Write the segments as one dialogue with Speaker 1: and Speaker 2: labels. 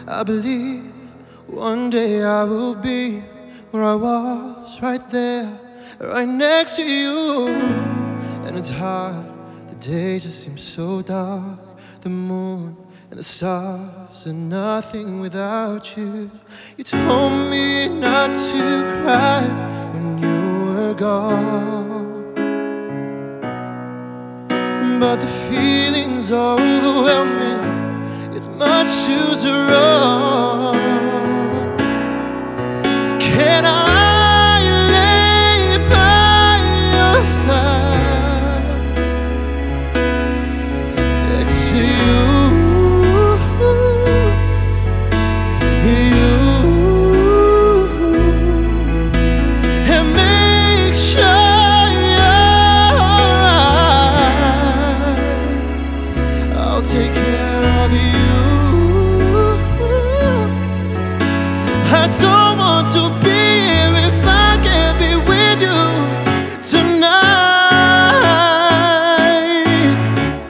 Speaker 1: I believe one day I will be where I was, right there, right next to you. And it's hard, the day just seems so dark. The moon and the stars are nothing without you. You told me not to cry when you were gone, but the feeling's overwhelming. It's much too strong. Can I lay by your side next to you, and make sure you're alright? I'll take care of you. I don't want to be here if I can't be with you tonight.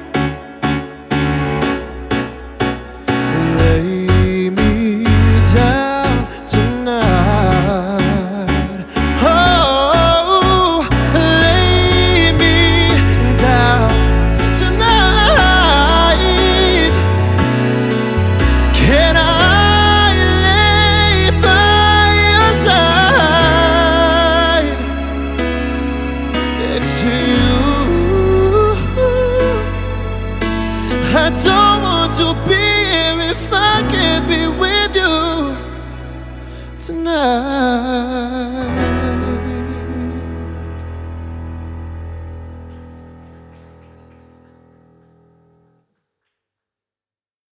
Speaker 1: Lay me down tonight. Oh, lay me down tonight. Can I to you? I don't want to be here if I can't be with you tonight.